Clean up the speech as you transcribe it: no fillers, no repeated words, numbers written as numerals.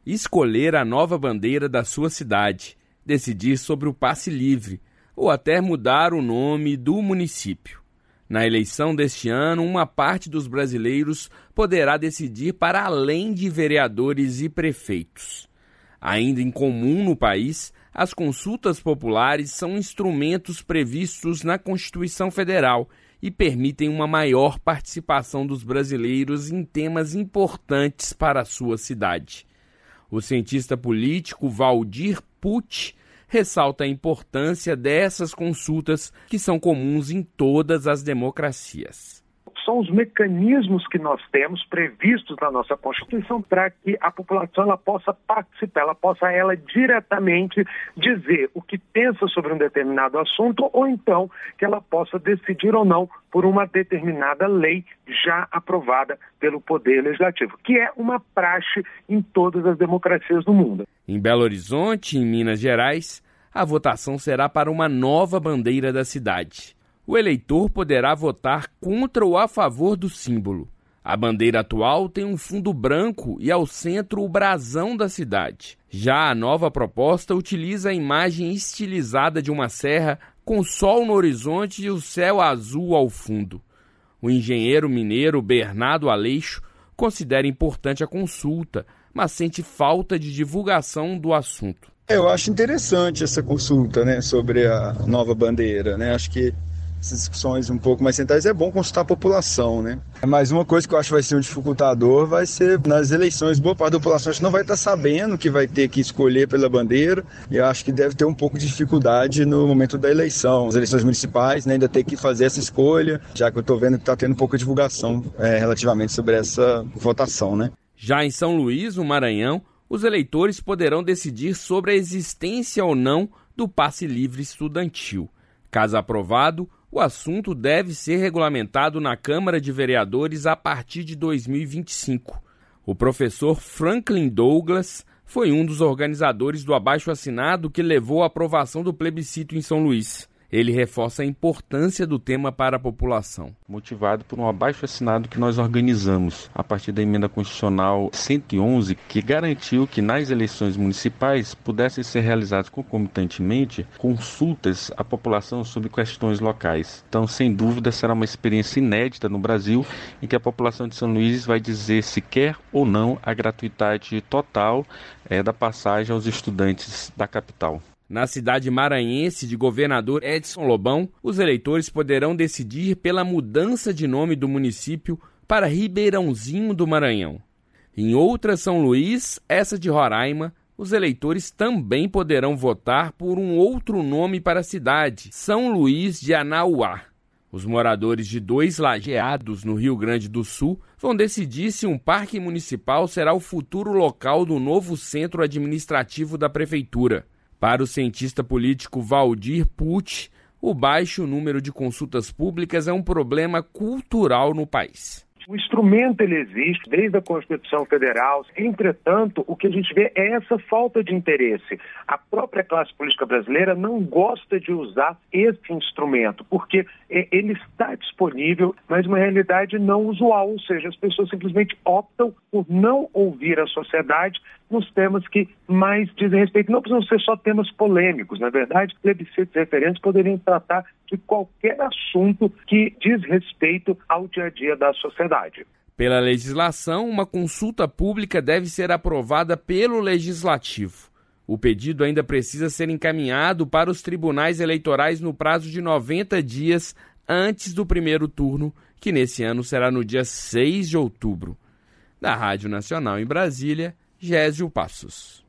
escolher a nova bandeira da sua cidade, decidir sobre o passe livre ou até mudar o nome do município. Na eleição deste ano, uma parte dos brasileiros poderá decidir para além de vereadores e prefeitos. Ainda incomum no país, as consultas populares são instrumentos previstos na Constituição Federal e permitem uma maior participação dos brasileiros em temas importantes para a sua cidade. O cientista político Valdir Pucci ressalta a importância dessas consultas que são comuns em todas as democracias. São os mecanismos que nós temos previstos na nossa Constituição para que a população ela possa participar, ela possa diretamente dizer o que pensa sobre um determinado assunto ou então que ela possa decidir ou não por uma determinada lei já aprovada pelo Poder Legislativo, que é uma praxe em todas as democracias do mundo. Em Belo Horizonte, em Minas Gerais, a votação será para uma nova bandeira da cidade. O eleitor poderá votar contra ou a favor do símbolo. A bandeira atual tem um fundo branco e ao centro o brasão da cidade. Já a nova proposta utiliza a imagem estilizada de uma serra com sol no horizonte e o céu azul ao fundo. O engenheiro mineiro Bernardo Aleixo considera importante a consulta, mas sente falta de divulgação do assunto. Eu acho interessante essa consulta, sobre a nova bandeira, Acho que essas discussões um pouco mais centrais é bom consultar a população, Mas uma coisa que eu acho que vai ser um dificultador vai ser nas eleições, boa parte da população não vai estar sabendo que vai ter que escolher pela bandeira e eu acho que deve ter um pouco de dificuldade no momento da eleição. As eleições municipais, ainda ter que fazer essa escolha, já que eu estou vendo que está tendo pouca divulgação relativamente sobre essa votação, Já em São Luís, no Maranhão, os eleitores poderão decidir sobre a existência ou não do passe livre estudantil. Caso aprovado, o assunto deve ser regulamentado na Câmara de Vereadores a partir de 2025. O professor Franklin Douglas foi um dos organizadores do abaixo-assinado que levou à aprovação do plebiscito em São Luís. Ele reforça a importância do tema para a população. Motivado por um abaixo-assinado que nós organizamos a partir da Emenda Constitucional 111, que garantiu que nas eleições municipais pudessem ser realizadas concomitantemente consultas à população sobre questões locais. Então, sem dúvida, será uma experiência inédita no Brasil, em que a população de São Luís vai dizer se quer ou não a gratuidade total da passagem aos estudantes da capital. Na cidade maranhense de Governador Edson Lobão, os eleitores poderão decidir pela mudança de nome do município para Ribeirãozinho do Maranhão. Em outra São Luís, essa de Roraima, os eleitores também poderão votar por um outro nome para a cidade, São Luís de Anauá. Os moradores de 2 lajeados, no Rio Grande do Sul, vão decidir se um parque municipal será o futuro local do novo centro administrativo da prefeitura. Para o cientista político Valdir Pucci, o baixo número de consultas públicas é um problema cultural no país. O instrumento ele existe desde a Constituição Federal, entretanto, o que a gente vê é essa falta de interesse. A própria classe política brasileira não gosta de usar esse instrumento, porque ele está disponível, mas uma realidade não usual, ou seja, as pessoas simplesmente optam por não ouvir a sociedade nos temas que mais dizem respeito. Não precisam ser só temas polêmicos, na verdade, plebiscitos e referendos poderiam tratar de qualquer assunto que diz respeito ao dia a dia da sociedade. Pela legislação, uma consulta pública deve ser aprovada pelo Legislativo. O pedido ainda precisa ser encaminhado para os tribunais eleitorais no prazo de 90 dias antes do primeiro turno, que nesse ano será no dia 6 de outubro. Da Rádio Nacional em Brasília, Gésio Passos.